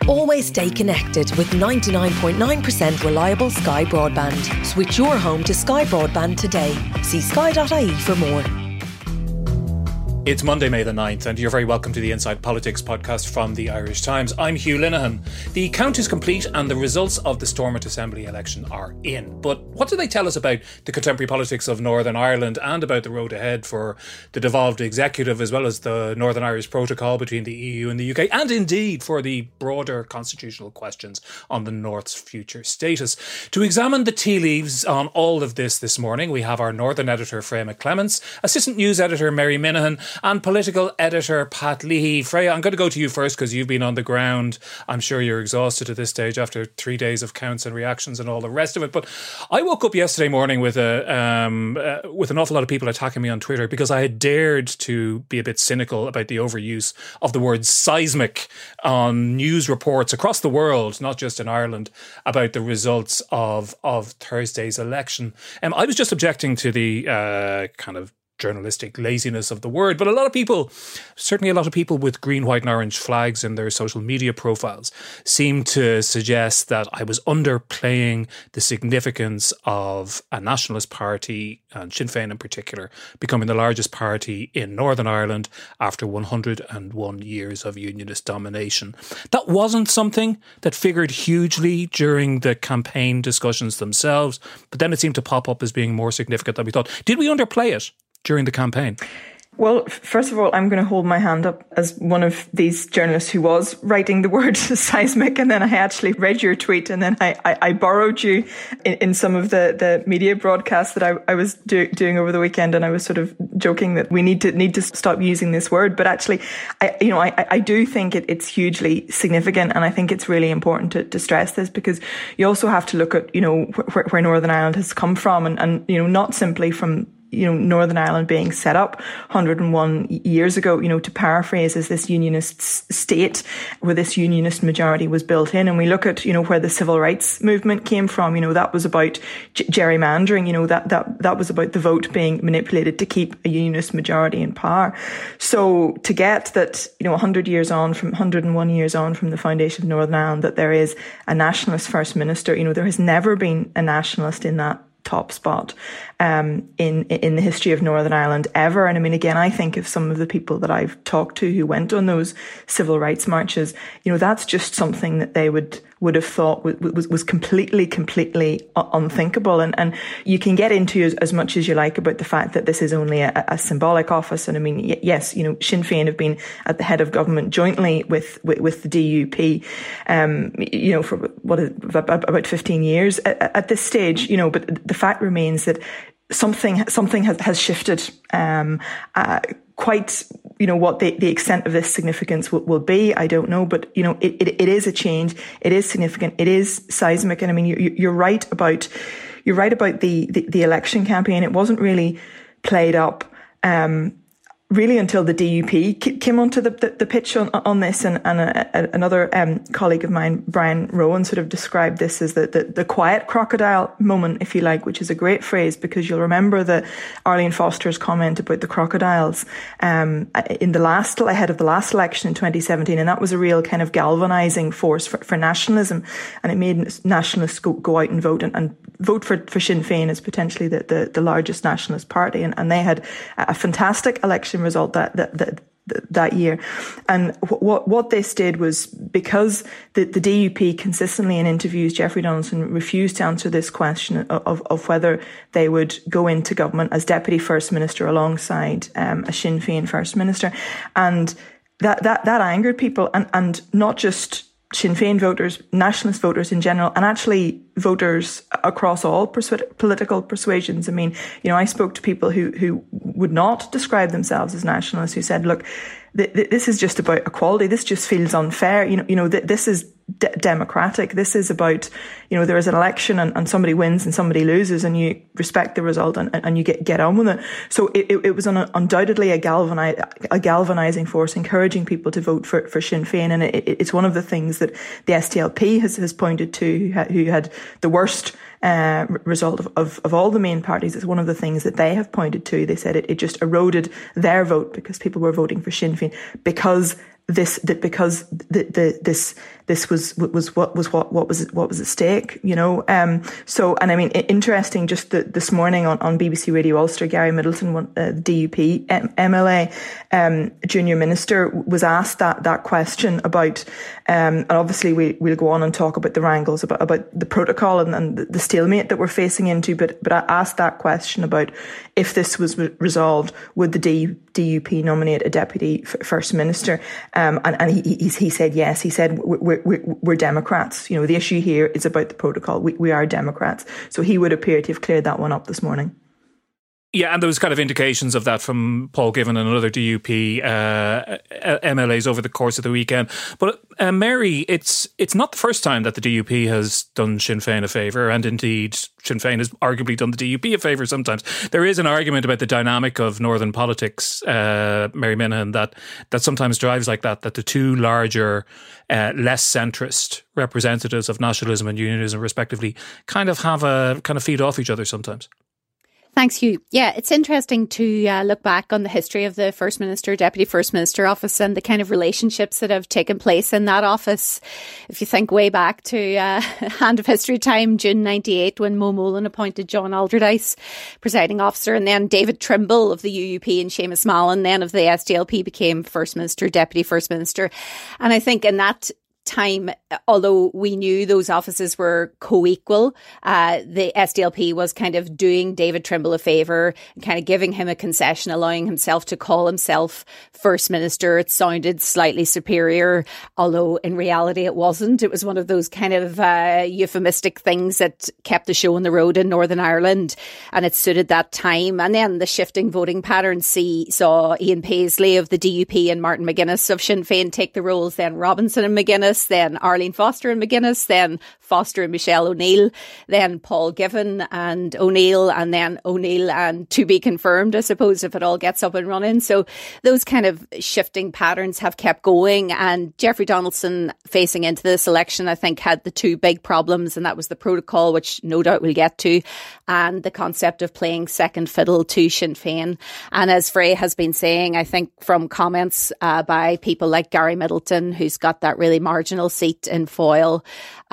Always stay connected with 99.9% reliable Sky Broadband. Switch your home to Sky Broadband today. See sky.ie for more. It's Monday, May the 9th, and you're very welcome to the Inside Politics podcast from the Irish Times. I'm Hugh Linehan. The count is complete and the results of the Stormont Assembly election are in. But what do they tell us about the contemporary politics of Northern Ireland and about the road ahead for the devolved executive, as well as the Northern Irish Protocol between the EU and the UK, and indeed for the broader constitutional questions on the North's future status? To examine the tea leaves on all of this morning, we have our Northern editor, Freya McClements, assistant news editor, Mary Minahan, and political editor Pat Leahy. Freya, I'm going to go to you first because you've been on the ground. I'm sure you're exhausted at this stage after 3 days of counts and reactions and all the rest of it. But I woke up yesterday morning with an awful lot of people attacking me on Twitter because I had dared to be a bit cynical about the overuse of the word seismic on news reports across the world, not just in Ireland, about the results of Thursday's election. I was just objecting to the kind of journalistic laziness of the word, but a lot of people, certainly a lot of people with green, white and orange flags in their social media profiles, seem to suggest that I was underplaying the significance of a nationalist party, and Sinn Féin in particular, becoming the largest party in Northern Ireland after 101 years of unionist domination. That wasn't something that figured hugely during the campaign discussions themselves, but then it seemed to pop up as being more significant than we thought. Did we underplay it during the campaign? Well, first of all, I'm going to hold my hand up as one of these journalists who was writing the word seismic, and then I actually read your tweet, and then I borrowed you in some of the media broadcasts that I was doing over the weekend, and I was sort of joking that we need to stop using this word. But actually, I do think it's hugely significant, and I think it's really important to stress this, because you also have to look at where Northern Ireland has come from, and not simply from Northern Ireland being set up 101 years ago, to paraphrase, as this unionist state where this unionist majority was built in. And we look at, where the civil rights movement came from, that was about gerrymandering, that was about the vote being manipulated to keep a unionist majority in power. So to get that, 101 years on from the foundation of Northern Ireland, that there is a nationalist First Minister, there has never been a nationalist in that top spot in the history of Northern Ireland ever. And I mean, again, I think of some of the people that I've talked to who went on those civil rights marches, that's just something that they would have thought was completely unthinkable. And you can get into as much as you like about the fact that this is only a symbolic office. And I mean, yes, Sinn Féin have been at the head of government jointly with the DUP, for about 15 years at this stage, but the fact remains that something has shifted. Quite, what the extent of this significance will be, I don't know, but it is a change. It is significant. It is seismic, and I mean, you're right about the election campaign. It wasn't really played up really until the DUP came onto the pitch on this, and another colleague of mine, Brian Rowan, sort of described this as the quiet crocodile moment, if you like, which is a great phrase, because you'll remember the Arlene Foster's comment about the crocodiles ahead of the last election in 2017, and that was a real kind of galvanising force for nationalism, and it made nationalists go out and vote and vote for Sinn Féin as potentially the largest nationalist party, and they had a fantastic election result that year. And what this did was, because the DUP consistently in interviews, Jeffrey Donaldson refused to answer this question of whether they would go into government as Deputy First Minister alongside a Sinn Féin First Minister. And that angered people, and not just Sinn Féin voters, nationalist voters in general, and actually voters across all political persuasions. I mean, I spoke to people who would not describe themselves as nationalists, who said, look, this is just about equality. This just feels unfair. This is democratic. This is about, there is an election and somebody wins and somebody loses, and you respect the result and you get on with it. So it was undoubtedly a galvanizing force, encouraging people to vote for Sinn Féin. And it's one of the things that the SDLP has pointed to, who had the worst result of all the main parties. It's one of the things that they have pointed to. They said it just eroded their vote because people were voting for Sinn Féin because this this was what was at stake, you know. So, and I mean, interesting, just this morning on BBC Radio Ulster, Gary Middleton, the DUP MLA, junior minister, was asked that question about, and obviously we'll go on and talk about the wrangles, about the protocol and the stalemate that we're facing into, but I asked that question about if this was resolved, would the DUP nominate a deputy first minister? And he said yes. He said we're Democrats. You know, the issue here is about the protocol. We are Democrats. So he would appear to have cleared that one up this morning. Yeah, and there was kind of indications of that from Paul Givan and other DUP MLAs over the course of the weekend. But Mary, it's not the first time that the DUP has done Sinn Féin a favour, and indeed Sinn Féin has arguably done the DUP a favour sometimes. There is an argument about the dynamic of northern politics, Mary Minahan, that sometimes drives like that the two larger, less centrist representatives of nationalism and unionism respectively kind of feed off each other sometimes. Thanks, Hugh. Yeah, it's interesting to look back on the history of the First Minister, Deputy First Minister office and the kind of relationships that have taken place in that office. If you think way back to Hand of History time, June 98, when Mo Mowlam appointed John Alderdice presiding officer, and then David Trimble of the UUP and Seamus Mallon, then of the SDLP, became First Minister, Deputy First Minister. And I think in that time, although we knew those offices were co-equal, the SDLP was kind of doing David Trimble a favour and kind of giving him a concession, allowing himself to call himself First Minister. It sounded slightly superior, although in reality it wasn't. It was one of those kind of euphemistic things that kept the show on the road in Northern Ireland, and it suited that time. And then the shifting voting patterns saw Ian Paisley of the DUP and Martin McGuinness of Sinn Féin take the roles, then Robinson and McGuinness, then Arlene Foster and McGuinness, then Foster and Michelle O'Neill, then Paul Givan and O'Neill, and then O'Neill and to be confirmed, I suppose, if it all gets up and running. So those kind of shifting patterns have kept going, and Jeffrey Donaldson, facing into this election, I think had the two big problems, and that was the protocol, which no doubt we'll get to, and the concept of playing second fiddle to Sinn Féin. And as Frey has been saying, I think from comments by people like Gary Middleton, who's got that really marginal seat in Foyle,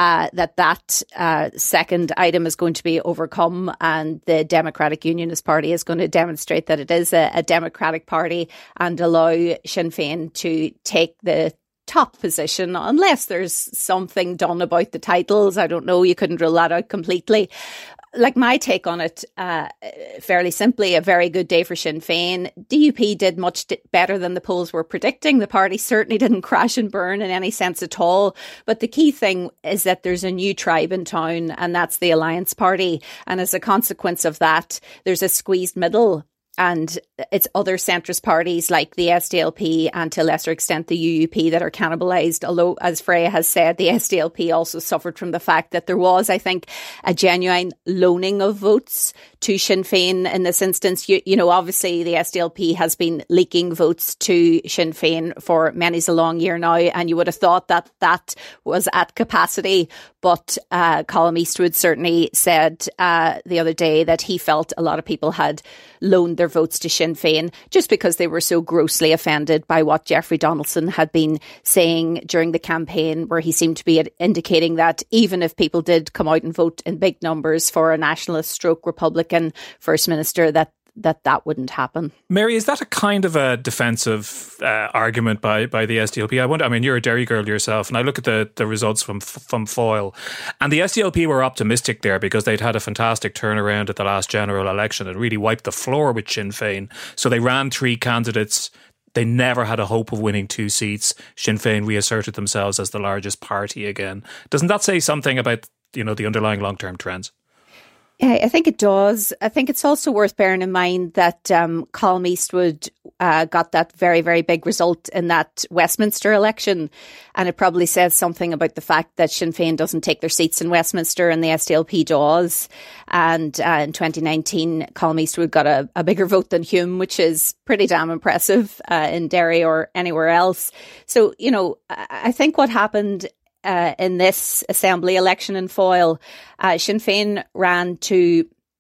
that second item is going to be overcome, and the Democratic Unionist Party is going to demonstrate that it is a democratic party and allow Sinn Féin to take the top position, unless there's something done about the titles. I don't know, you couldn't rule that out completely. Like, my take on it, fairly simply, a very good day for Sinn Féin. DUP did much better than the polls were predicting. The party certainly didn't crash and burn in any sense at all. But the key thing is that there's a new tribe in town, and that's the Alliance Party. And as a consequence of that, there's a squeezed middle. And it's other centrist parties like the SDLP and to a lesser extent the UUP that are cannibalised. Although, as Freya has said, the SDLP also suffered from the fact that there was, I think, a genuine loaning of votes to Sinn Féin in this instance. You know, obviously the SDLP has been leaking votes to Sinn Féin for many's a long year now, and you would have thought that that was at capacity. But Colm Eastwood certainly said the other day that he felt a lot of people had loaned their votes to Sinn Féin just because they were so grossly offended by what Jeffrey Donaldson had been saying during the campaign, where he seemed to be indicating that even if people did come out and vote in big numbers for a nationalist stroke Republican First Minister, that wouldn't happen. Mary, is that a kind of a defensive argument by the SDLP? I wonder. I mean, you're a Derry girl yourself, and I look at the results from Foyle, and the SDLP were optimistic there because they'd had a fantastic turnaround at the last general election. It really wiped the floor with Sinn Féin. So they ran three candidates. They never had a hope of winning two seats. Sinn Féin reasserted themselves as the largest party again. Doesn't that say something about, you know, the underlying long-term trends? Yeah, I think it does. I think it's also worth bearing in mind that Colm Eastwood got that very, very big result in that Westminster election. And it probably says something about the fact that Sinn Féin doesn't take their seats in Westminster and the SDLP does. And in 2019, Colm Eastwood got a bigger vote than Hume, which is pretty damn impressive in Derry or anywhere else. So, you know, I think what happened in this Assembly election in Foyle, Sinn Féin ran to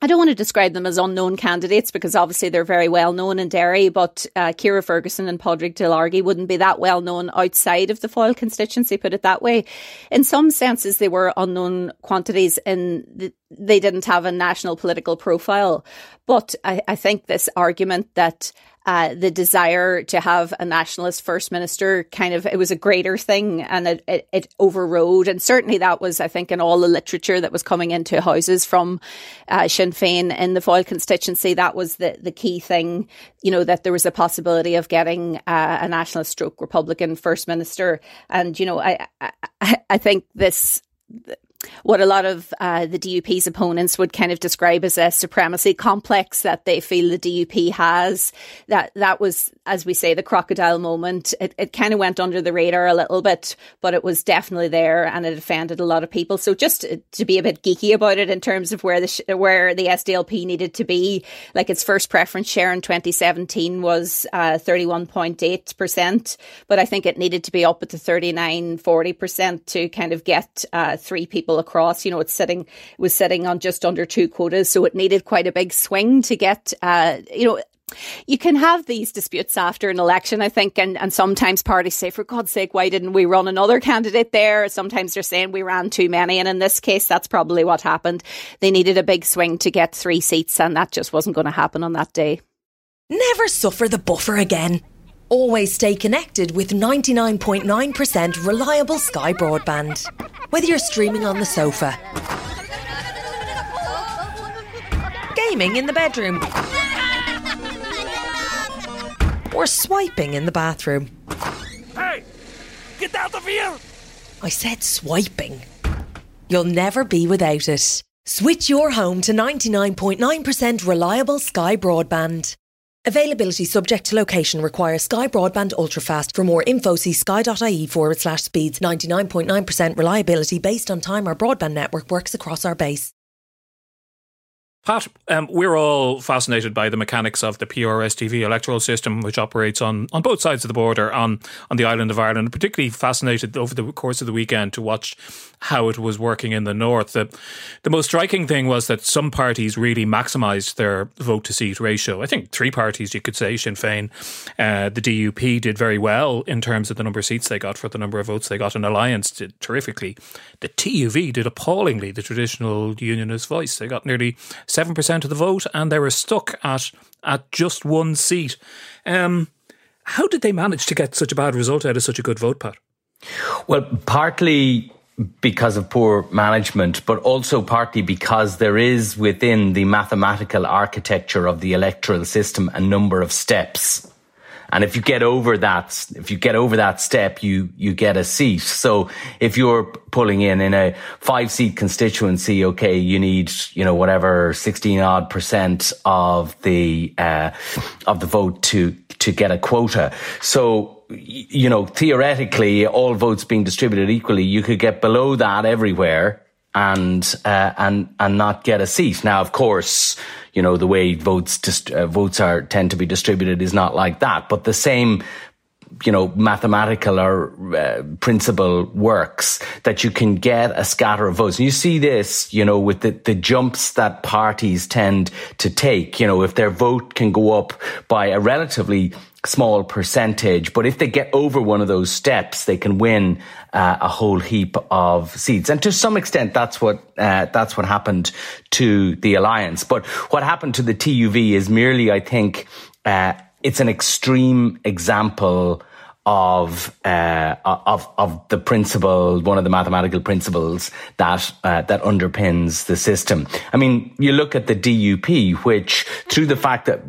I don't want to describe them as unknown candidates because obviously they're very well known in Derry, but Ciara Ferguson and Padraig Tuilagi wouldn't be that well known outside of the Foyle constituency, put it that way. In some senses, they were unknown quantities they didn't have a national political profile. But I think this argument that the desire to have a nationalist First Minister it was a greater thing and it overrode. And certainly that was, I think, in all the literature that was coming into houses from Sinn Féin in the Foyle constituency, that was the key thing, that there was a possibility of getting a nationalist stroke Republican First Minister. And, I think this... what a lot of the DUP's opponents would kind of describe as a supremacy complex that they feel the DUP has. That was, as we say, the crocodile moment. It kind of went under the radar a little bit, but it was definitely there and it offended a lot of people. So just to be a bit geeky about it in terms of where the SDLP needed to be, like its first preference share in 2017 was 31.8%, but I think it needed to be up at the 39-40% to kind of get 3 people across. It was sitting on just under 2 quotas, so it needed quite a big swing to get, you can have these disputes after an election, I think, and sometimes parties say, for God's sake, why didn't we run another candidate there? Sometimes they're saying we ran too many, and in this case, that's probably what happened. They needed a big swing to get 3 seats, and that just wasn't going to happen on that day. Never suffer the buffer again. Always stay connected with 99.9% reliable Sky Broadband. Whether you're streaming on the sofa, gaming in the bedroom, or swiping in the bathroom. Hey! Get out of here! I said swiping. You'll never be without it. Switch your home to 99.9% reliable Sky Broadband. Availability subject to location. Requires Sky Broadband Ultrafast. For more info, see sky.ie/speeds. 99.9% reliability based on time our broadband network works across our base. Pat, we're all fascinated by the mechanics of the PRS-TV electoral system, which operates on both sides of the border on the island of Ireland. Particularly fascinated over the course of the weekend to watch how it was working in the north. The most striking thing was that some parties really maximised their vote-to-seat ratio. I think 3 parties, you could say, Sinn Féin, the DUP did very well in terms of the number of seats they got for the number of votes they got. An Alliance did terrifically. The TUV did appallingly, the traditional unionist voice. They got nearly 7% of the vote, and they were stuck at just 1 seat. How did they manage to get such a bad result out of such a good vote, Pat? Well, partly because of poor management, but also partly because there is within the mathematical architecture of the electoral system a number of steps. And if you get over that step, you get a seat. So if you're pulling in a 5-seat constituency, okay, you need, 16% of the vote to get a quota. So, theoretically, all votes being distributed equally, you could get below that everywhere and not get a seat. Now, of course, the way votes tend to be distributed is not like that, but the same, mathematical principle works, that you can get a scatter of votes. And you see this, with the jumps that parties tend to take, if their vote can go up by a relatively small percentage, but if they get over one of those steps, they can win a whole heap of seats. And to some extent, that's what happened to the Alliance. But what happened to the TUV is merely, I think, it's an extreme example of the principle, one of the mathematical principles that underpins the system. I mean, you look at the DUP, which through the fact of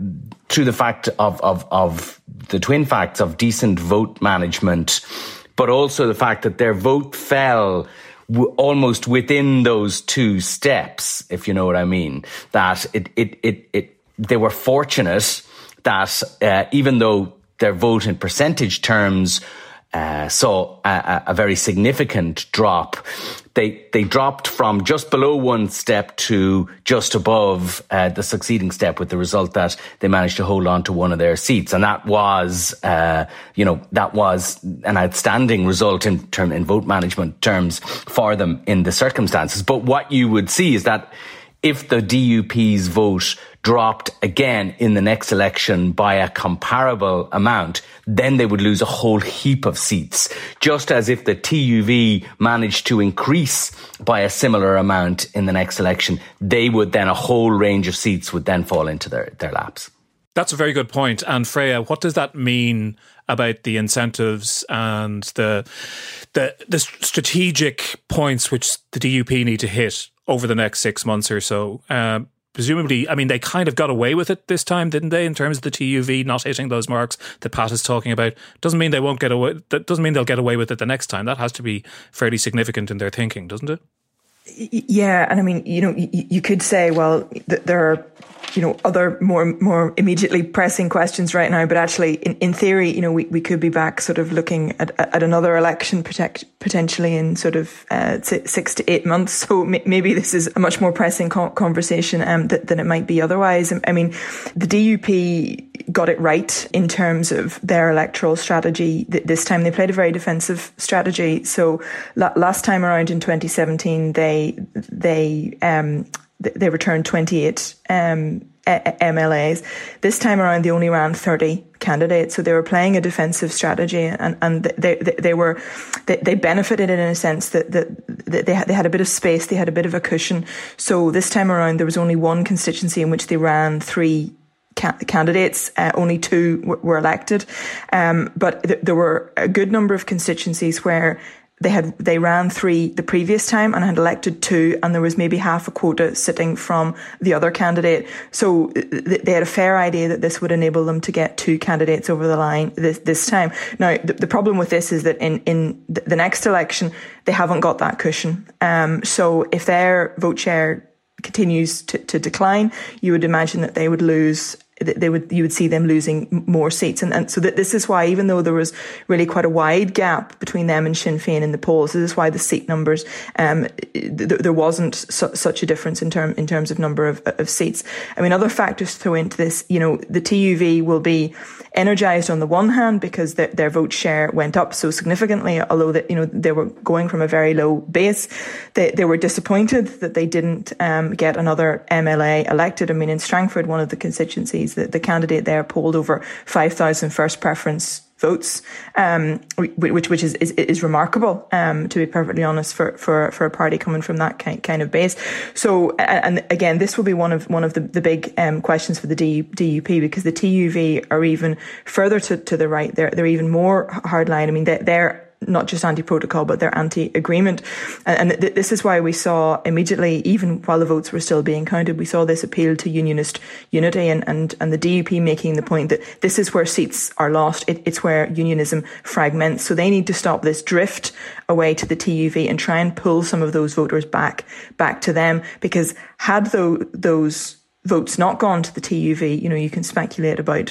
the twin facts of decent vote management, but also the fact that their vote fell almost within those 2 steps, if you know what I mean, that they were fortunate that even though their vote in percentage terms saw a very significant drop, they dropped from just below 1 step to just above the succeeding step, with the result that they managed to hold on to one of their seats. And that was an outstanding result in vote management terms for them in the circumstances. But what you would see is that if the DUP's vote dropped again in the next election by a comparable amount, then they would lose a whole heap of seats. Just as if the TUV managed to increase by a similar amount in the next election, they would then, a whole range of seats would then fall into their laps. That's a very good point. And Freya, what does that mean about the incentives and the strategic points which the DUP need to hit over the next 6 months or so? Presumably, I mean, they kind of got away with it this time, didn't they, in terms of the TUV not hitting those marks that Pat is talking about? Doesn't mean they won't get away. That doesn't mean they'll get away with it the next time. That has to be fairly significant in their thinking, doesn't it? Yeah, and I mean, you could say, well, there are, other more immediately pressing questions right now, but actually, in theory, we could be back sort of looking at another election potentially in sort of 6 to 8 months. So maybe this is a much more pressing conversation than it might be otherwise. I mean, the DUP got it right in terms of their electoral strategy. This time they played a very defensive strategy. So last time around in 2017, they returned 28 MLAs. This time around, they only ran 30 candidates. So they were playing a defensive strategy, and they benefited in a sense that they had a bit of space, they had a bit of a cushion. So this time around, there was only one constituency in which they ran 3 candidates, only 2 were elected. But there were a good number of constituencies where they ran 3 the previous time and had elected 2, and there was maybe half a quota sitting from the other candidate. So they had a fair idea that this would enable them to get 2 candidates over the line this time. Now, the problem with this is that in the next election, they haven't got that cushion. So if their vote share continues to decline, you would imagine that they would lose. You would see them losing more seats. And so this is why, even though there was really quite a wide gap between them and Sinn Féin in the polls, this is why the seat numbers, there wasn't such a difference in terms of number of seats. I mean, other factors throw into this. The TUV will be energised on the one hand because their vote share went up so significantly, although they were going from a very low base. They were disappointed that they didn't get another MLA elected. I mean, in Strangford, one of the constituencies, the candidate there polled over 5,000 first preference votes, which is remarkable, to be perfectly honest, for a party coming from that kind of base. So, and again, this will be one of the big questions for the DUP, because the TUV are even further to the right. They're even more hardline. I mean, they're not just anti-protocol, but they're anti-agreement. And this is why we saw immediately, even while the votes were still being counted, we saw this appeal to unionist unity and the DUP making the point that this is where seats are lost. It's where unionism fragments. So they need to stop this drift away to the TUV and try and pull some of those voters back to them, because had those votes not gone to the TUV, you can speculate about,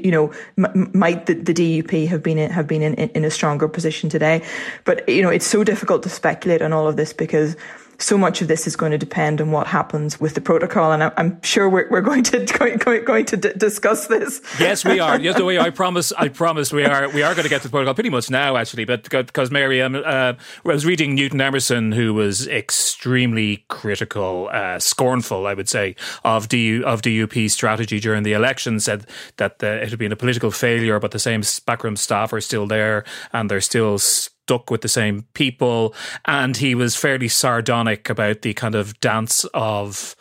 might the DUP have been in a stronger position today. But, it's so difficult to speculate on all of this, because so much of this is going to depend on what happens with the protocol, and I'm sure we're going to discuss this. Yes, we are. Yes, I promise we are going to get to the protocol pretty much now, actually. But because Mary, I was reading Newton Emerson, who was extremely critical, scornful, I would say, of DUP strategy during the election. Said that it had been a political failure, but the same backroom staff are still there, and they're still stuck with the same people. And he was fairly sardonic about the kind of dance around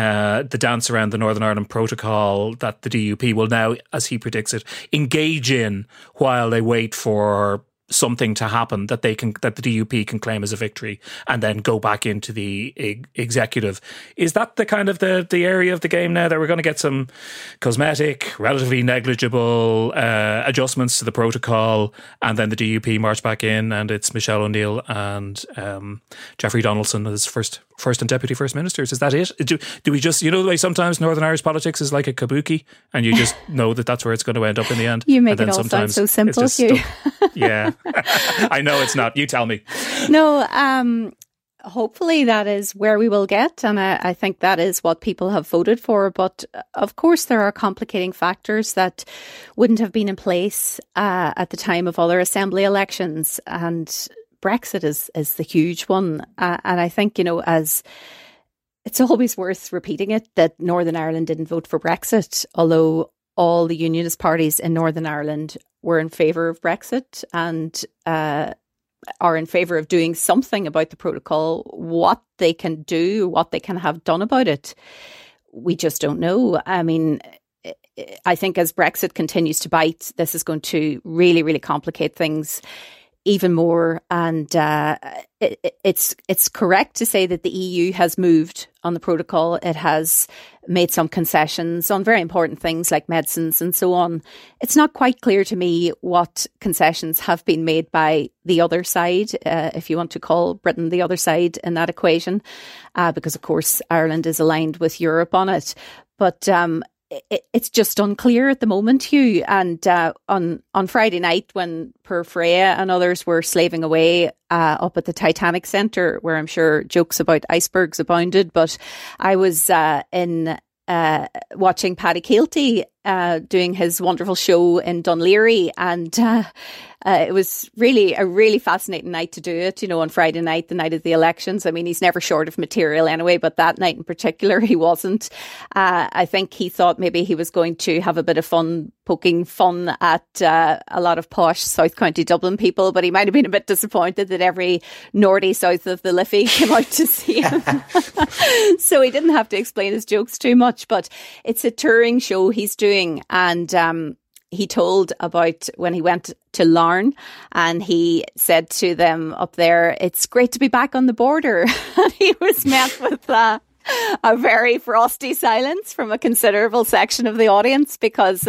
the Northern Ireland Protocol that the DUP will now, as he predicts it, engage in while they wait for something to happen that the DUP can claim as a victory and then go back into the executive. Is that the kind of the area of the game now, that we're going to get some cosmetic, relatively negligible adjustments to the protocol, and then the DUP march back in and it's Michelle O'Neill and Jeffrey Donaldson as first and deputy first ministers? Is that it? Do we just, the way sometimes Northern Irish politics is like a kabuki and you just know that that's where it's going to end up in the end? You make it all sound so simple, Hugh. Yeah. I know it's not. You tell me. No, hopefully that is where we will get, and I think that is what people have voted for. But of course, there are complicating factors that wouldn't have been in place at the time of other assembly elections, and Brexit is the huge one. And I think, as It's always worth repeating it that Northern Ireland didn't vote for Brexit, although all the unionist parties in Northern Ireland were in favour of Brexit and are in favour of doing something about the protocol. What they can do, what they can have done about it, we just don't know. I mean, I think as Brexit continues to bite, this is going to really, really complicate things even more. And it's correct to say that the EU has moved on the protocol. It has made some concessions on very important things like medicines and so on. It's not quite clear to me what concessions have been made by the other side, if you want to call Britain the other side in that equation, because of course Ireland is aligned with Europe on it. But it's just unclear at the moment, Hugh. And on Friday night, when poor Freya and others were slaving away up at the Titanic Centre, where I'm sure jokes about icebergs abounded, but I was in watching Paddy Keelty doing his wonderful show in Dunleary, and it was really a really fascinating night to do it, you know, on Friday night, the night of the elections. I mean, he's never short of material anyway, but that night in particular, he wasn't. I think he thought maybe he was going to have a bit of fun, poking fun at a lot of posh South County Dublin people, but he might have been a bit disappointed that every Nordy south of the Liffey came out to see him. So he didn't have to explain his jokes too much, but it's a touring show he's doing. And he told about when he went to Larne, and he said to them up there, "It's great to be back on the border." And he was met with a very frosty silence from a considerable section of the audience, because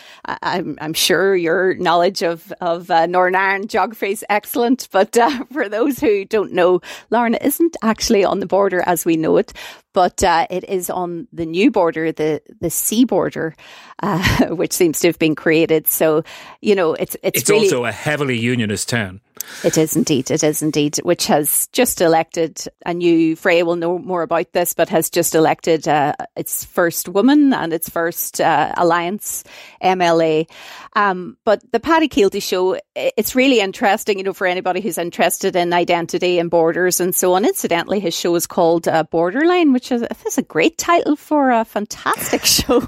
I'm sure your knowledge of Northern Ireland geography is excellent. But for those who don't know, Larne isn't actually on the border as we know it, but it is on the new border, the sea border, which seems to have been created. So, you know, it's really, also a heavily unionist town. It is indeed, which has just elected a new, Freya will know more about this, but has just elected its first woman and its first Alliance MLA. But the Paddy Keelty show, it's really interesting, you know, for anybody who's interested in identity and borders and so on. Incidentally, his show is called Borderline, which is a great title for a fantastic show.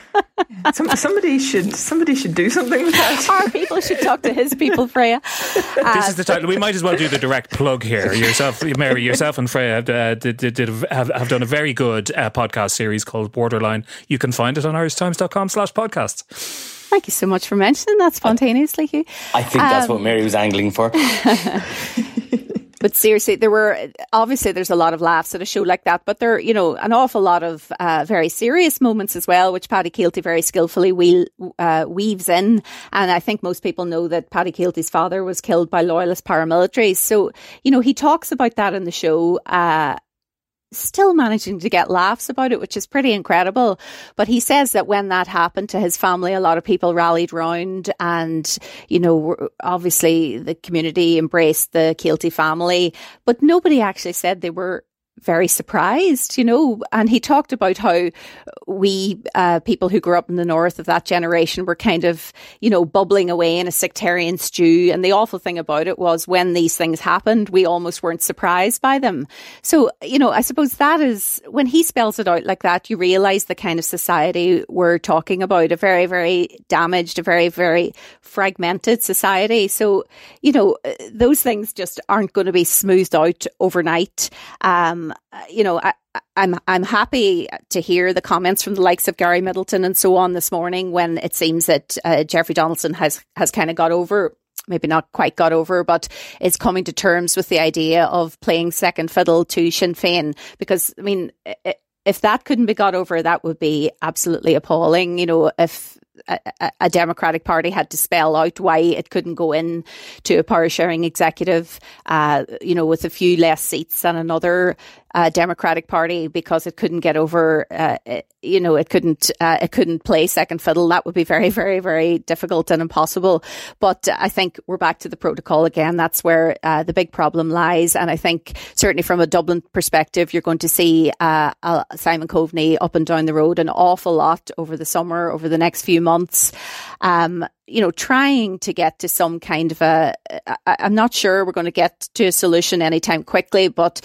Somebody should do something with that. Our people should talk to his people, Freya. This is the title. We might as well do the direct plug here. Mary, yourself and Freya have done a very good podcast series called Borderline. You can find it on irishtimes.com/podcasts. Thank you so much for mentioning that spontaneously, Hugh. I think that's what Mary was angling for. But seriously, there's a lot of laughs at a show like that, but there, you know, an awful lot of very serious moments as well, which Paddy Keelty very skillfully weaves in. And I think most people know that Paddy Keelty's father was killed by loyalist paramilitaries. So, you know, he talks about that in the show, still managing to get laughs about it, which is pretty incredible. But he says that when that happened to his family, a lot of people rallied round, and, you know, obviously the community embraced the Keelty family, but nobody actually said they were very surprised, you know. And he talked about how we people who grew up in the north of that generation were kind of, you know, bubbling away in a sectarian stew. And the awful thing about it was when these things happened, we almost weren't surprised by them. So, you know, I suppose that is, when he spells it out like that, you realise the kind of society we're talking about, a very, very damaged, a very, very fragmented society. So, you know, those things just aren't going to be smoothed out overnight. You know, I'm happy to hear the comments from the likes of Gary Middleton and so on this morning, when it seems that Jeffrey Donaldson has kind of got over, maybe not quite got over, but is coming to terms with the idea of playing second fiddle to Sinn Féin. Because, I mean, if that couldn't be got over, that would be absolutely appalling. You know, if a Democratic Party had to spell out why it couldn't go in to a power sharing executive, you know, with a few less seats than another Democratic Party, because it couldn't get over, you know, it couldn't play second fiddle. That would be very, very, very difficult and impossible. But I think we're back to the protocol again. That's where the big problem lies. And I think certainly from a Dublin perspective, you're going to see Simon Coveney up and down the road an awful lot over the summer, over the next few months. You know, trying to get to some kind of I'm not sure we're going to get to a solution anytime quickly, but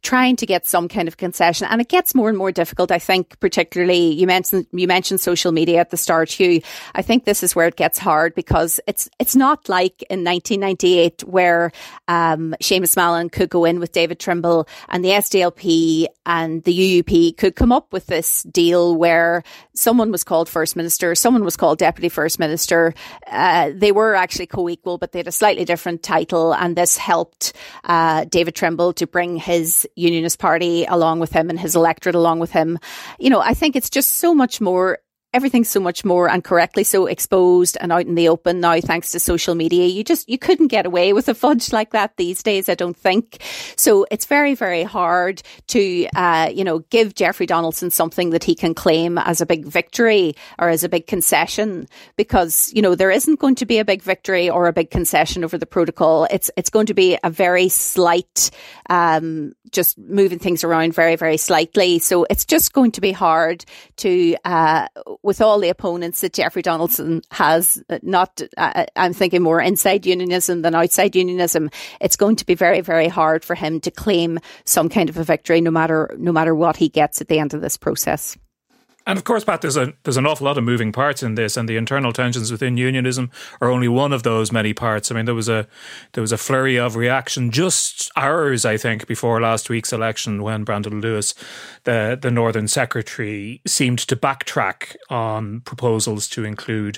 trying to get some kind of concession. And it gets more and more difficult, I think, particularly you mentioned social media at the start, Hugh. I think this is where it gets hard, because it's not like in 1998 where Seamus Mallon could go in with David Trimble and the SDLP and the UUP could come up with this deal where someone was called First Minister, someone was called Deputy First Minister. They were actually co-equal, but they had a slightly different title, and this helped David Trimble to bring his Unionist Party along with him and his electorate along with him. I think it's just so much more. Everything's so much more, and correctly so, exposed and out in the open now thanks to social media. You couldn't get away with a fudge like that these days, I don't think. So it's very, very hard to, give Jeffrey Donaldson something that he can claim as a big victory or as a big concession, because, there isn't going to be a big victory or a big concession over the protocol. It's going to be a very slight, just moving things around very, very slightly. So it's just going to be hard to, with all the opponents that Jeffrey Donaldson has, I'm thinking more inside unionism than outside unionism, it's going to be very, very hard for him to claim some kind of a victory, no matter what he gets at the end of this process. And of course, Pat, there's an awful lot of moving parts in this, and the internal tensions within unionism are only one of those many parts. I mean, there was a flurry of reaction just hours, I think, before last week's election, when Brandon Lewis, the Northern Secretary, seemed to backtrack on proposals to include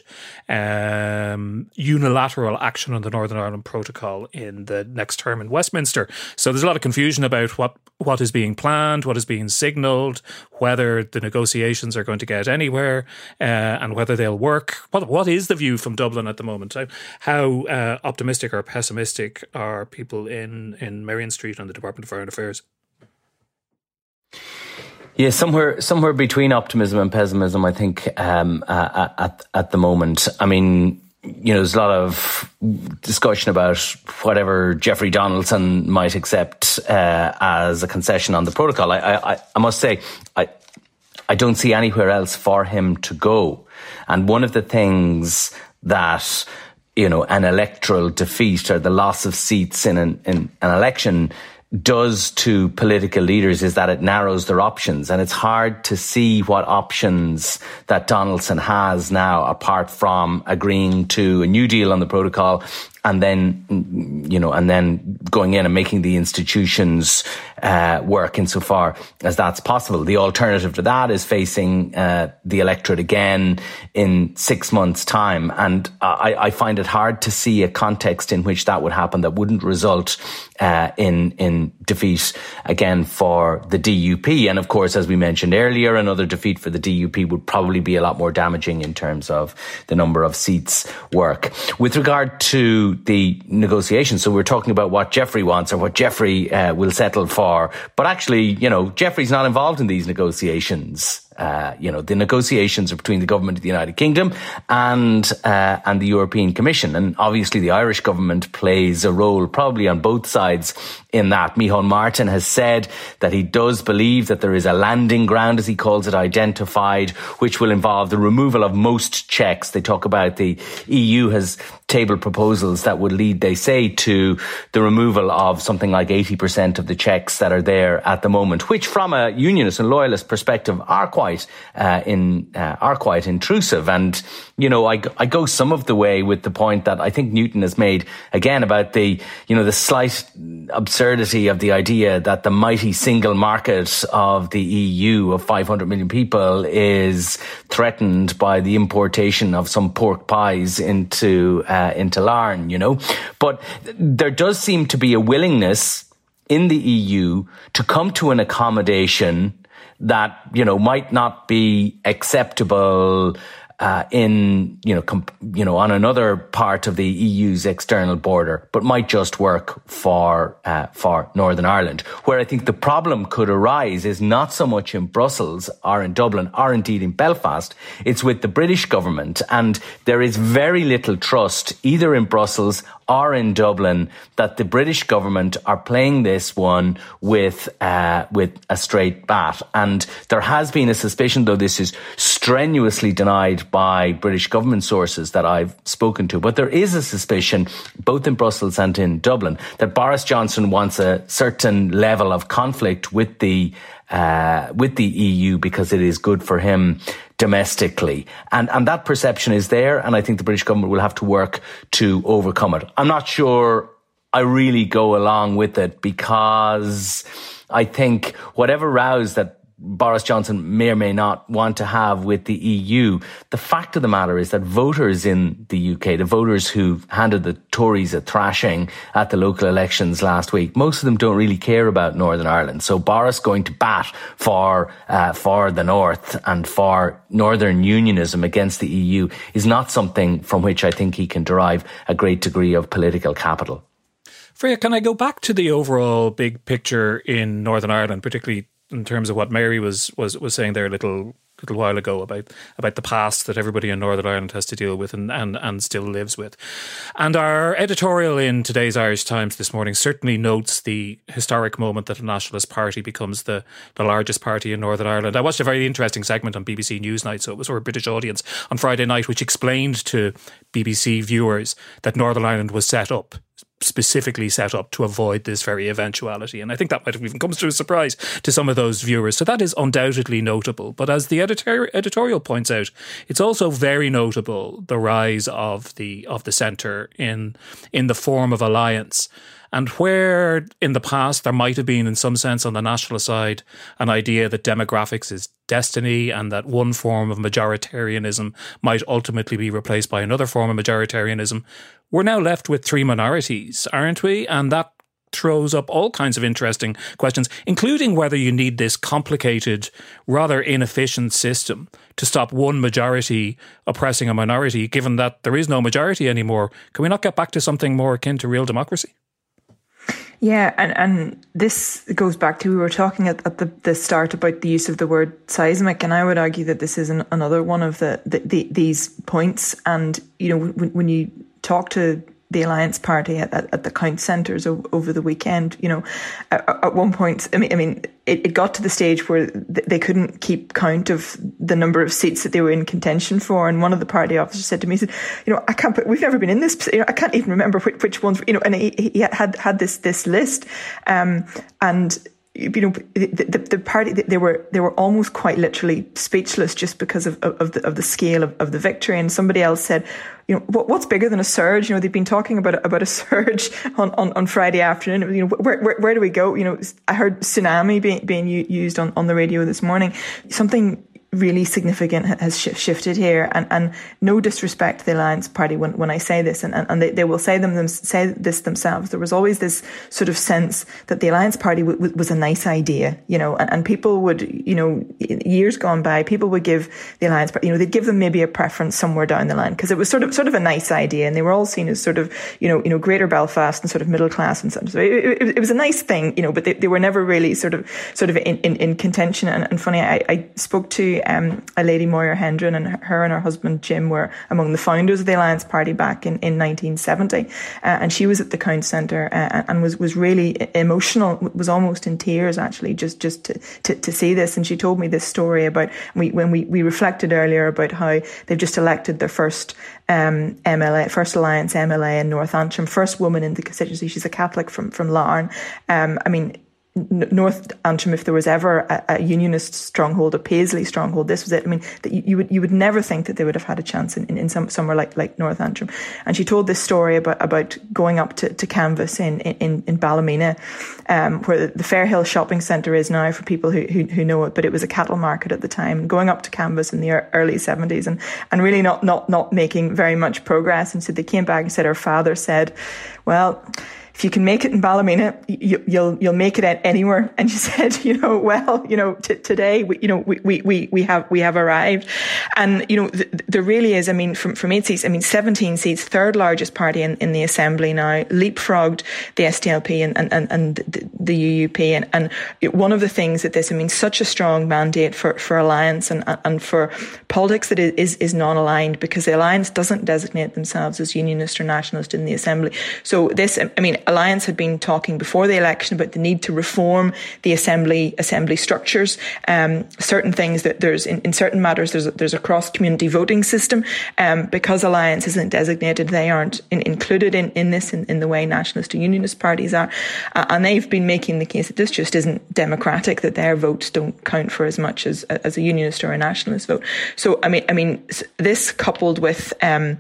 unilateral action on the Northern Ireland Protocol in the next term in Westminster. So there's a lot of confusion about what is being planned, what is being signalled, whether the negotiations are going to get anywhere, and whether they'll work. What is the view from Dublin at the moment? How optimistic or pessimistic are people in Merrion Street and the Department of Foreign Affairs? Yeah, somewhere between optimism and pessimism, I think, at the moment. I mean, there's a lot of discussion about whatever Jeffrey Donaldson might accept as a concession on the protocol. I must say, I don't see anywhere else for him to go. And one of the things that, an electoral defeat or the loss of seats in an election does to political leaders is that it narrows their options. And it's hard to see what options that Donaldson has now, apart from agreeing to a new deal on the protocol and then, and then going in and making the institutions work insofar as that's possible. The alternative to that is facing the electorate again in 6 months' time. And I find it hard to see a context in which that would happen that wouldn't result in defeat again for the DUP. And of course, as we mentioned earlier, another defeat for the DUP would probably be a lot more damaging in terms of the number of seats work. With regard to the negotiations, so we're talking about what Jeffrey wants or what Jeffrey will settle for. But actually, Jeffrey's not involved in these negotiations. The negotiations are between the government of the United Kingdom and the European Commission. And obviously the Irish government plays a role probably on both sides in that. Micheál Martin has said that he does believe that there is a landing ground, as he calls it, identified, which will involve the removal of most checks. They talk about the EU has tabled proposals that would lead, they say, to the removal of something like 80% of the checks that are there at the moment, which from a unionist and loyalist perspective are quite intrusive. And, I go some of the way with the point that I think Newton has made again about the slight absurdity of the idea that the mighty single market of the EU of 500 million people is threatened by the importation of some pork pies into Larne, But there does seem to be a willingness in the EU to come to an accommodation that, might not be acceptable on another part of the EU's external border, but might just work for Northern Ireland. Where I think the problem could arise is not so much in Brussels or in Dublin or indeed in Belfast, it's with the British government. And there is very little trust either in Brussels or in Dublin that the British government are playing this one with a straight bat. And there has been a suspicion, though this is strenuously denied denied by British government sources that I've spoken to. But there is a suspicion, both in Brussels and in Dublin, that Boris Johnson wants a certain level of conflict with the EU because it is good for him domestically. And that perception is there, and I think the British government will have to work to overcome it. I'm not sure I really go along with it, because I think whatever rows that Boris Johnson may or may not want to have with the EU, the fact of the matter is that voters in the UK, the voters who handed the Tories a thrashing at the local elections last week, most of them don't really care about Northern Ireland. So Boris going to bat for the North and for Northern Unionism against the EU is not something from which I think he can derive a great degree of political capital. Freya, can I go back to the overall big picture in Northern Ireland, particularly in terms of what Mary was saying there a little while ago about the past that everybody in Northern Ireland has to deal with and still lives with. And our editorial in today's Irish Times this morning certainly notes the historic moment that the Nationalist Party becomes the largest party in Northern Ireland. I watched a very interesting segment on BBC Newsnight, so it was for a British audience, on Friday night, which explained to BBC viewers that Northern Ireland was specifically set up to avoid this very eventuality. And I think that might have even come as a surprise to some of those viewers. So that is undoubtedly notable. But as the editorial points out, it's also very notable the rise of the centre in the form of alliance. And where in the past there might have been, in some sense, on the national side, an idea that demographics is destiny and that one form of majoritarianism might ultimately be replaced by another form of majoritarianism, we're now left with three minorities, aren't we? And that throws up all kinds of interesting questions, including whether you need this complicated, rather inefficient system to stop one majority oppressing a minority, given that there is no majority anymore. Can we not get back to something more akin to real democracy? Yeah, and this goes back to, we were talking at the start about the use of the word seismic, and I would argue that this is another one of these points. And, you know, when you talk to the Alliance Party at the count centres over the weekend, you know, at one point, I mean, it got to the stage where they couldn't keep count of the number of seats that they were in contention for. And one of the party officers said to me, he said, you know, we've never been in this, you know, I can't even remember which ones, you know, and he had this list. And, you know, the party, they were almost quite literally speechless just because of the scale of the victory. And somebody else said, you know, what's bigger than a surge? You know, they've been talking about a surge on Friday afternoon. You know, where do we go? You know, I heard tsunami being used on the radio this morning. Something really significant has shifted here, and no disrespect to the Alliance Party when I say this, and they will say this themselves. There was always this sort of sense that the Alliance Party was a nice idea, you know, and people would, you know, years gone by, people would give the Alliance Party, you know, they'd give them maybe a preference somewhere down the line because it was sort of a nice idea, and they were all seen as sort of, you know, Greater Belfast and sort of middle class and such. So it was a nice thing, you know, but they were never really sort of in contention. And funny, I spoke to a lady, Moira Hendren, and her husband Jim were among the founders of the Alliance Party back in 1970, and she was at the Count Centre and was really emotional, was almost in tears actually, just to see this. And she told me this story about when we reflected earlier about how they've just elected their first MLA, first Alliance MLA in North Antrim, first woman in the constituency. She's a Catholic from Larne. I mean, North Antrim, if there was ever a unionist stronghold, a Paisley stronghold, this was it. I mean, you would never think that they would have had a chance in somewhere like North Antrim. And she told this story about going up to Canvas in Ballymena, where the Fairhill shopping centre is now, for people who know it, but it was a cattle market at the time. Going up to Canvas in the early 70s and really not making very much progress. And so they came back and said, her father said, well, if you can make it in Ballymena, you'll make it anywhere. And she said, you know, well, you know, today, we have arrived. And, you know, there really is, I mean, from 8 seats, I mean, 17 seats, third largest party in the Assembly now, leapfrogged the SDLP and the UUP. And one of the things that this, such a strong mandate for Alliance and for politics that is non-aligned, because the Alliance doesn't designate themselves as unionist or nationalist in the Assembly. So this, Alliance had been talking before the election about the need to reform the Assembly structures. Certain things that in certain matters there's a cross-community voting system. Because Alliance isn't designated, they aren't included in this in the way nationalist and unionist parties are. And they've been making the case that this just isn't democratic, that their votes don't count for as much as a unionist or a nationalist vote. So, this coupled with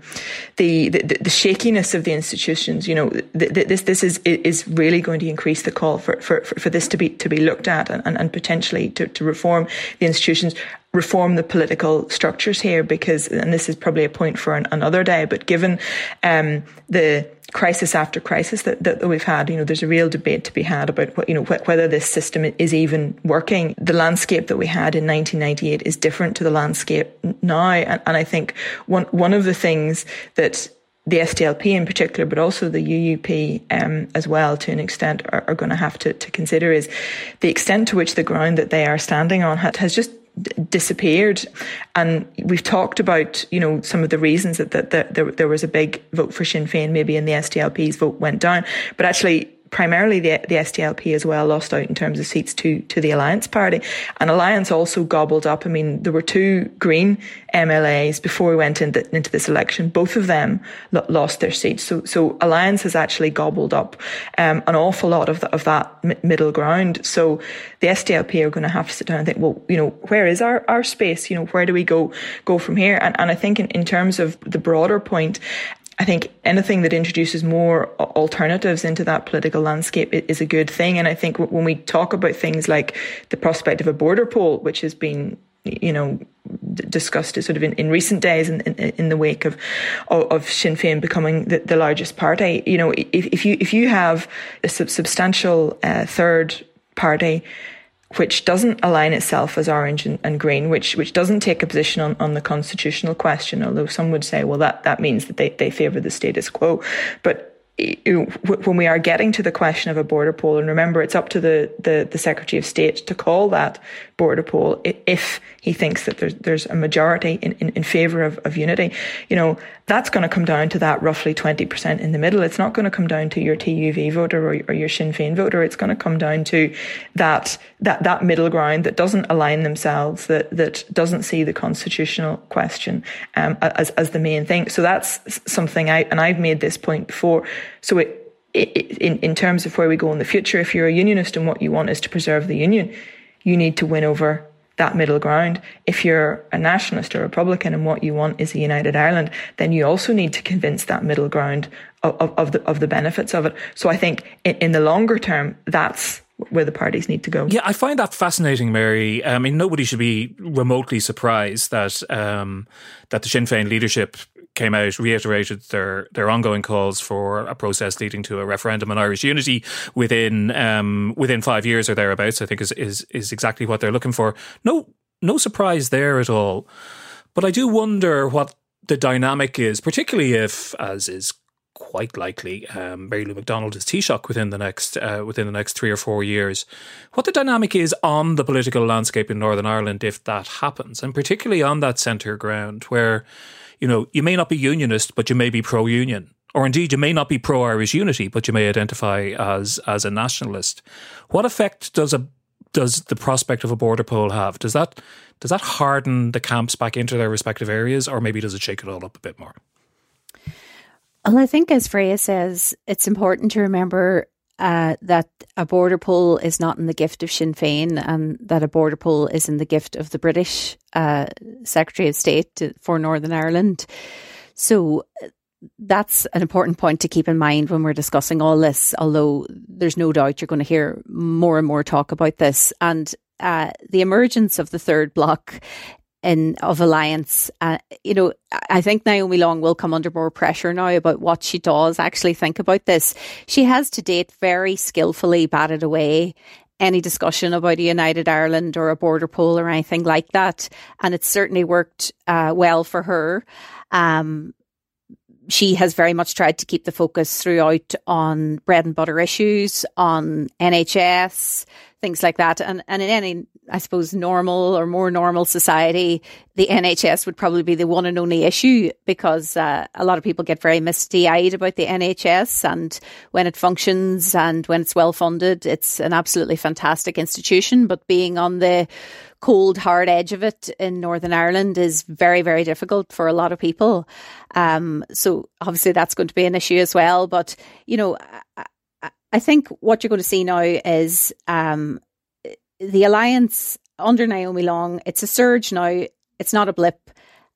the shakiness of the institutions, this is really going to increase the call for this to be looked at and potentially to reform the institutions, reform the political structures here, because, and this is probably a point for another day, but given the crisis after crisis that we've had, there's a real debate to be had about whether this system is even working. The landscape that we had in 1998 is different to the landscape now, and I think one of the things that the SDLP in particular, but also the UUP as well, to an extent, are going to have to consider is the extent to which the ground that they are standing on has just disappeared. And we've talked about, some of the reasons that there was a big vote for Sinn Féin, maybe, and the SDLP's vote went down. But actually, primarily the SDLP as well lost out in terms of seats to the Alliance Party. And Alliance also gobbled up. There were two Green MLAs before we went into this election. Both of them lost their seats. So Alliance has actually gobbled up an awful lot of that middle ground. So the SDLP are going to have to sit down and think, well, where is our space? Where do we go from here? And I think in terms of the broader point, I think anything that introduces more alternatives into that political landscape is a good thing. And I think when we talk about things like the prospect of a border poll, which has been, discussed sort of in recent days in the wake of Sinn Féin becoming the largest party, if you have a substantial third party which doesn't align itself as Orange and Green, which doesn't take a position on the constitutional question, although some would say, well, that means that they favour the status quo. But when we are getting to the question of a border poll, and remember, it's up to the Secretary of State to call that border poll if he thinks that there's a majority in favour of unity, that's going to come down to that roughly 20% in the middle. It's not going to come down to your TUV voter or your Sinn Féin voter. It's going to come down to that middle ground that doesn't align themselves, that doesn't see the constitutional question as the main thing. So that's something and I've made this point before. So in terms of where we go in the future, if you're a unionist and what you want is to preserve the union, you need to win over that middle ground. If you're a nationalist or Republican and what you want is a united Ireland, then you also need to convince that middle ground of the benefits of it. So I think in the longer term, that's where the parties need to go. Yeah, I find that fascinating, Mary. Nobody should be remotely surprised that the Sinn Féin leadership came out, reiterated their ongoing calls for a process leading to a referendum on Irish unity within 5 years or thereabouts. I think is exactly what they're looking for. No surprise there at all. But I do wonder what the dynamic is, particularly if, as is quite likely, Mary Lou McDonald is Taoiseach within the next 3 or 4 years. What the dynamic is on the political landscape in Northern Ireland if that happens, and particularly on that centre ground where, you may not be unionist, but you may be pro-union. Or indeed, you may not be pro-Irish unity, but you may identify as a nationalist. What effect does the prospect of a border poll have? Does that harden the camps back into their respective areas, or maybe does it shake it all up a bit more? Well, I think, as Freya says, it's important to remember that a border poll is not in the gift of Sinn Féin, and that a border poll is in the gift of the British Secretary of State for Northern Ireland. So that's an important point to keep in mind when we're discussing all this, although there's no doubt you're going to hear more and more talk about this. And the emergence of the third bloc of Alliance, I think Naomi Long will come under more pressure now about what she does actually think about this. She has to date very skillfully batted away any discussion about a united Ireland or a border poll or anything like that. And it's certainly worked well for her. she has very much tried to keep the focus throughout on bread and butter issues, on NHS, things like that. And in any, I suppose, normal or more normal society, the NHS would probably be the one and only issue, because a lot of people get very misty-eyed about the NHS, and when it functions and when it's well funded, it's an absolutely fantastic institution. But being on the cold, hard edge of it in Northern Ireland is very, very difficult for a lot of people. So obviously that's going to be an issue as well. But, you know, I think what you're going to see now is the alliance under Naomi Long. It's a surge now. It's not a blip.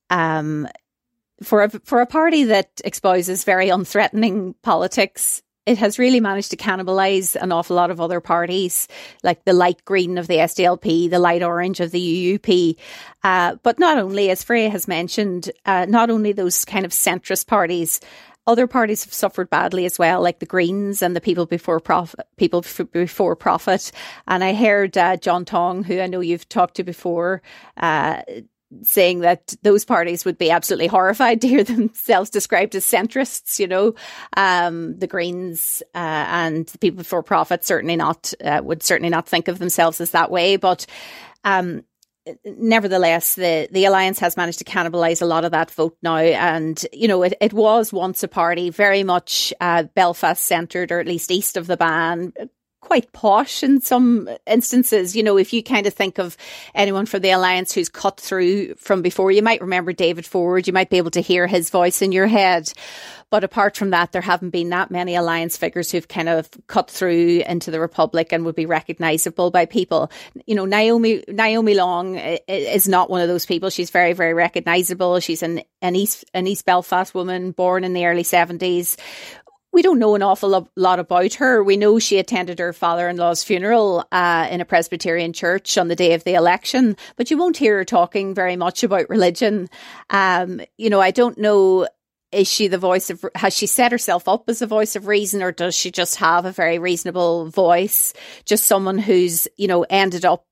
For a party that espouses very unthreatening politics, it has really managed to cannibalise an awful lot of other parties, like the light green of the SDLP, the light orange of the UUP. But not only, as Freya has mentioned, not only those kind of centrist parties, other parties have suffered badly as well, like the Greens and the People Before Profit. And I heard John Tong, who I know you've talked to before, saying that those parties would be absolutely horrified to hear themselves described as centrists, you know. The Greens and the People Before Profit would certainly not think of themselves as that way. But nevertheless, the alliance has managed to cannibalise a lot of that vote now. And, you know, it was once a party very much Belfast centred, or at least east of the Ban, quite posh in some instances. You know, if you kind of think of anyone from the alliance who's cut through from before, you might remember David Ford, you might be able to hear his voice in your head. But apart from that, there haven't been that many alliance figures who've kind of cut through into the Republic and would be recognisable by people. You know, Naomi Long is not one of those people. She's very, very recognisable. She's an East Belfast woman born in the early 70s. We don't know an awful lot about her. We know she attended her father-in-law's funeral in a Presbyterian church on the day of the election, but you won't hear her talking very much about religion. You know, I don't know, is she the voice of, has she set herself up as a voice of reason, or does she just have a very reasonable voice? Just someone who's, you know, ended up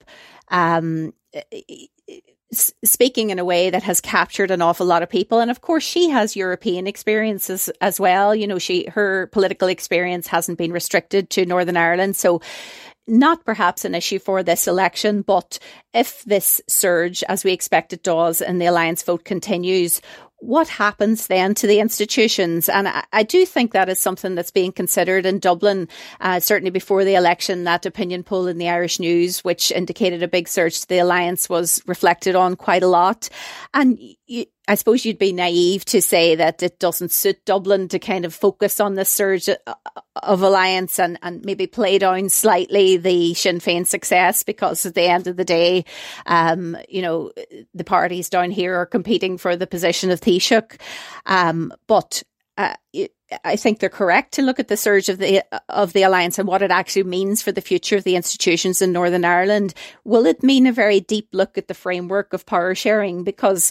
speaking in a way that has captured an awful lot of people. And of course, she has European experiences as well. You know, her political experience hasn't been restricted to Northern Ireland. So not perhaps an issue for this election, but if this surge, as we expect it does, and the alliance vote continues, what happens then to the institutions? And I do think that is something that's being considered in Dublin, certainly before the election. That opinion poll in the Irish News, which indicated a big surge to the alliance, was reflected on quite a lot. And I suppose you'd be naive to say that it doesn't suit Dublin to kind of focus on this surge of alliance and maybe play down slightly the Sinn Féin success, because at the end of the day, you know, the parties down here are competing for the position of Taoiseach. But I think they're correct to look at the surge of the alliance and what it actually means for the future of the institutions in Northern Ireland. Will it mean a very deep look at the framework of power sharing? Because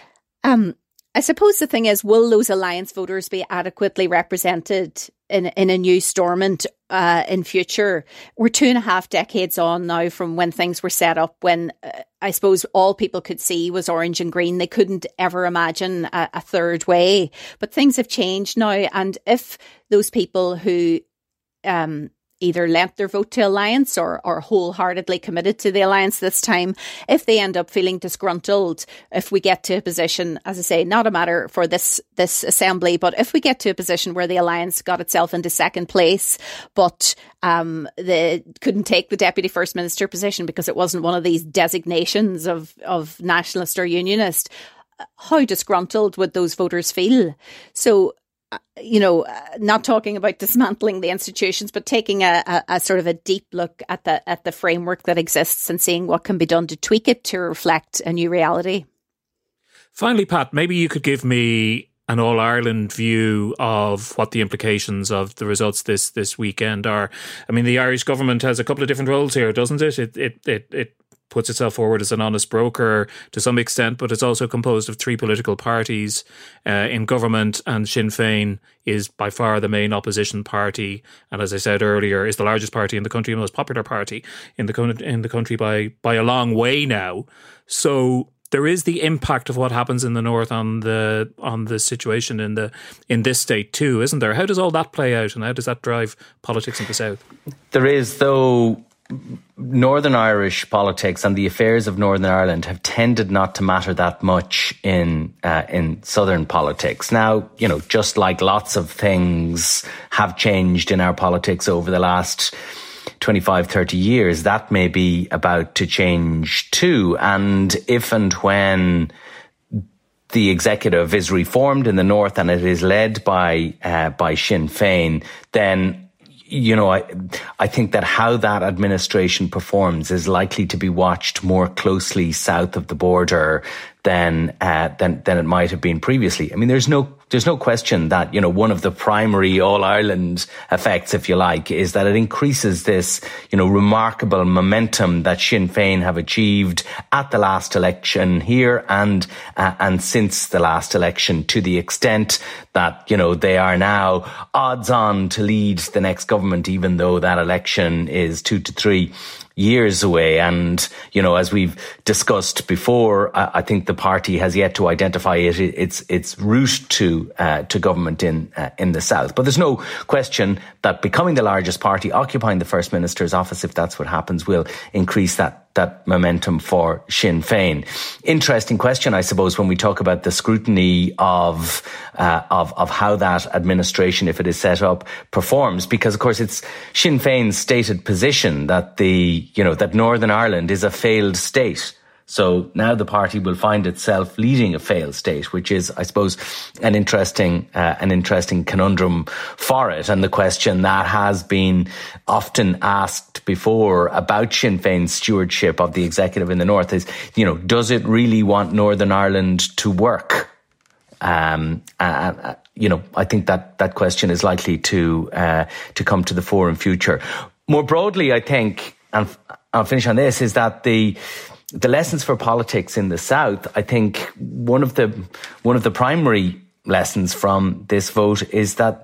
I suppose the thing is, will those alliance voters be adequately represented in a new Stormont in future? We're 2.5 decades on now from when things were set up, when I suppose all people could see was orange and green. They couldn't ever imagine a third way. But things have changed now. And if those people who either lent their vote to Alliance or wholeheartedly committed to the Alliance this time, if they end up feeling disgruntled, if we get to a position, as I say, not a matter for this assembly, but if we get to a position where the Alliance got itself into second place, but they couldn't take the Deputy First Minister position because it wasn't one of these designations of nationalist or unionist, how disgruntled would those voters feel? So, you know, not talking about dismantling the institutions, but taking a sort of a deep look at the framework that exists and seeing what can be done to tweak it to reflect a new reality. Finally, Pat, maybe you could give me an all-Ireland view of what the implications of the results this weekend are. I mean, the Irish government has a couple of different roles here, doesn't it? It puts itself forward as an honest broker to some extent, but it's also composed of 3 political parties in government, and Sinn Féin is by far the main opposition party, and as I said earlier, is the largest party in the country, the most popular party in the country by a long way now. So there is the impact of what happens in the north on the situation in this state too, isn't there? How does all that play out, and how does that drive politics in the south? There is, though. Northern Irish politics and the affairs of Northern Ireland have tended not to matter that much in southern politics. Now, just like lots of things have changed in our politics over the last 25, 30 years, that may be about to change too. And if and when the executive is reformed in the north and it is led by Sinn Féin, then I think that how that administration performs is likely to be watched more closely south of the border than it might have been previously. I mean, there's no question that, one of the primary All-Ireland effects, if you like, is that it increases this, remarkable momentum that Sinn Féin have achieved at the last election here and since the last election, to the extent that, they are now odds on to lead the next government, even though that election is 2 to 3 years away. And, as we've discussed before, I think the party has yet to identify its route to government in the south. But there's no question that becoming the largest party, occupying the First Minister's office, if that's what happens, will increase that momentum for Sinn Féin. Interesting question, I suppose, when we talk about the scrutiny of how that administration, if it is set up, performs, because of course it's Sinn Féin's stated position that that Northern Ireland is a failed state. So now the party will find itself leading a failed state, which is, I suppose, an interesting conundrum for it. And the question that has been often asked before about Sinn Féin's stewardship of the executive in the north is, does it really want Northern Ireland to work? I think that question is likely to come to the fore in future. More broadly, I think, and I'll finish on this, is that the lessons for politics in the south, I think one of the primary lessons from this vote is that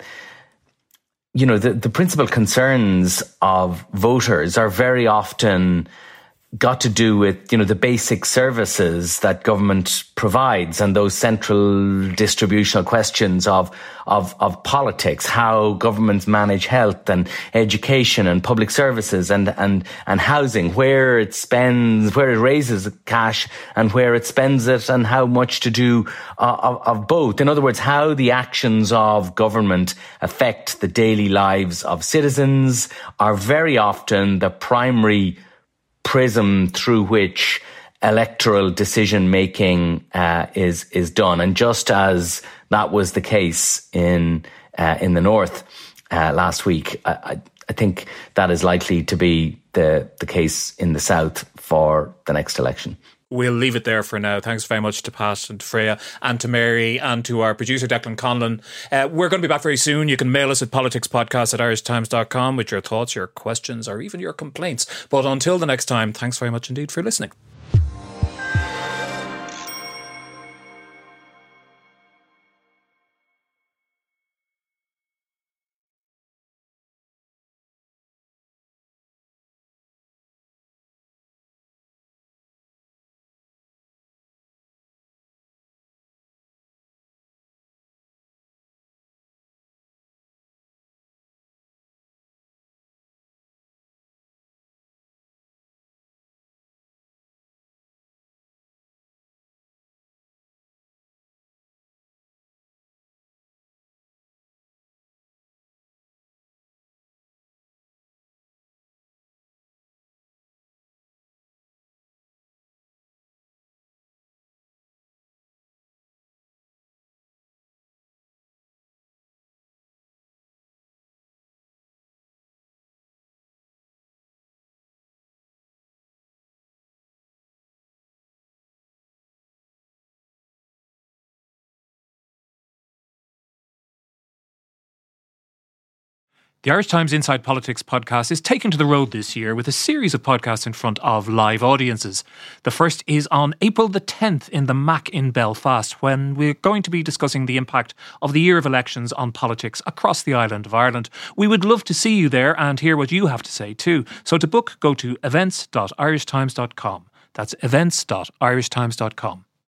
the principal concerns of voters are very often got to do with, the basic services that government provides and those central distributional questions of politics, how governments manage health and education and public services and housing, where it raises cash and where it spends it, and how much to do of both. In other words, how the actions of government affect the daily lives of citizens are very often the primary prism through which electoral decision making is done. And just as that was the case in the north last week, I think that is likely to be the case in the south for the next election. We'll leave it there for now. Thanks very much to Pat and to Freya and to Mary and to our producer Declan Conlon. We're going to be back very soon. You can mail us at politicspodcast@irishtimes.com with your thoughts, your questions, or even your complaints. But until the next time, thanks very much indeed for listening. The Irish Times Inside Politics podcast is taken to the road this year with a series of podcasts in front of live audiences. The first is on April the 10th in the Mac in Belfast, when we're going to be discussing the impact of the year of elections on politics across the island of Ireland. We would love to see you there and hear what you have to say too. So to book, go to events.irishtimes.com. That's events.irishtimes.com.